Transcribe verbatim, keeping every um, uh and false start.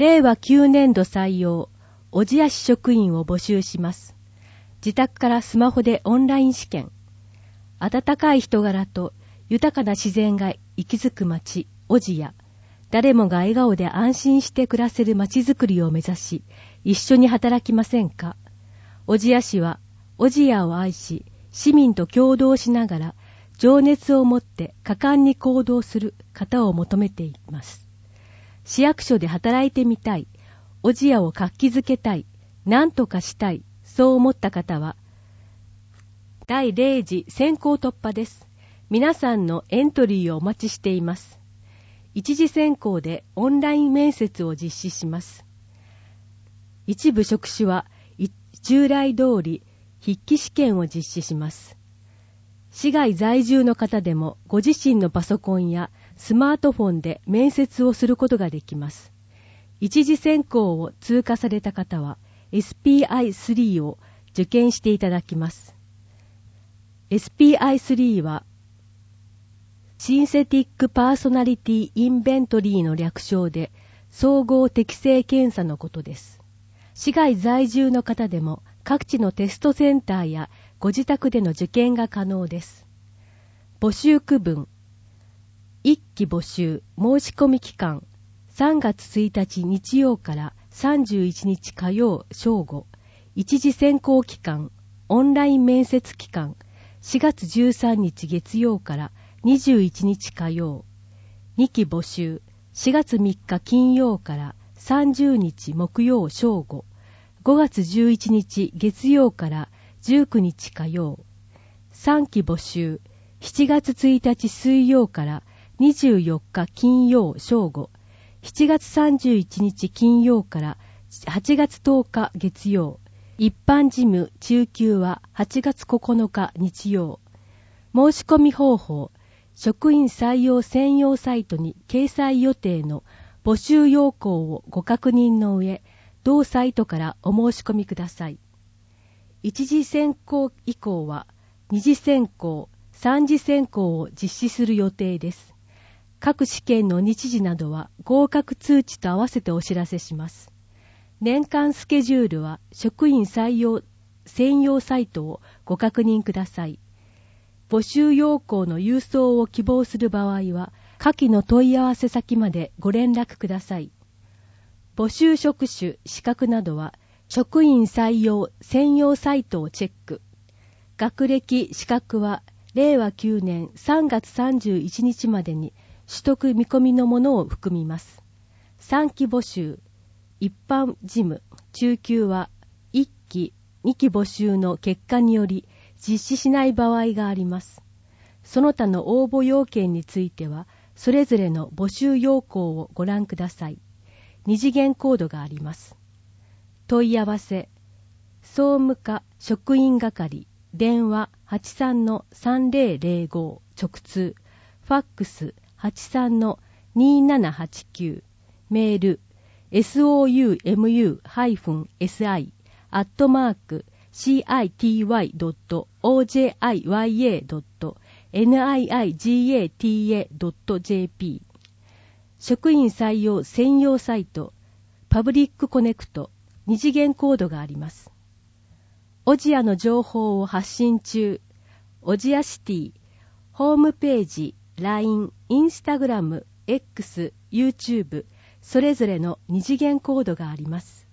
れいわきゅうねんど採用、小千谷市職員を募集します。自宅からスマホでオンライン試験。温かい人柄と豊かな自然が息づく町、小千谷。誰もが笑顔で安心して暮らせる町づくりを目指し、一緒に働きませんか。小千谷市は、小千谷を愛し、市民と協働しながら、情熱を持って果敢に行動する方を求めています。市役所で働いてみたい、小千谷を活気づけたい、何とかしたい、そう思った方は、第零次選考突破です。皆さんのエントリーをお待ちしています。一次選考でオンライン面接を実施します。一部職種は従来通り筆記試験を実施します。市外在住の方でもご自身のパソコンやスマートフォンで面接をすることができます。一次選考を通過された方は エスピーアイスリー を受験していただきます。エスピーアイスリー はシンセティックパーソナリティインベントリーの略称で総合適性検査のことです。市外在住の方でも各地のテストセンターやご自宅での受験が可能です。募集区分。いっき募集申し込み期間さんがつついたち日曜からさんじゅういちにち火曜正午。一次選考期間オンライン面接期間しがつじゅうさんにち月曜からにじゅういちにち火曜。にき募集しがつみっか金曜からさんじゅうにち木曜正午。ごがつじゅういちにち月曜からじゅうくにち火曜。さんき募集しちがつついたち水曜からにじゅうよっか金曜正午。しちがつさんじゅういちにち金曜からはちがつとおか月曜。一般事務中級ははちがつここのか日曜。申し込み方法。職員採用専用サイトに掲載予定の募集要項をご確認の上、同サイトからお申し込みください。一次選考以降は二次選考、三次選考を実施する予定です。各試験の日時などは合格通知と合わせてお知らせします。年間スケジュールは職員採用専用サイトをご確認ください。募集要項の郵送を希望する場合は、下記の問い合わせ先までご連絡ください。募集職種、資格などは、職員採用専用サイトをチェック。学歴、資格は、れいわきゅうねんさんがつさんじゅういちにちまでに取得見込みのものを含みます。さんき募集、一般事務、中級はいっき、にき募集の結果により、実施しない場合があります。その他の応募要件については、それぞれの募集要項をご覧ください。二次元コードがあります。問い合わせ、総務課職員係、電話 はちさんのさんぜろぜろご 直通、ファックス はちさんのにななはちきゅう、メール、ソウムシ アットマークシーアイティーワイドットオージェーアイワイエードットニイガタドットジェーピー 職員採用専用サイトパブリックコネクト二次元コードがあります。小千谷の情報を発信中。小千谷シティホームページ、ライン、インスタグラム、X、YouTube それぞれの二次元コードがあります。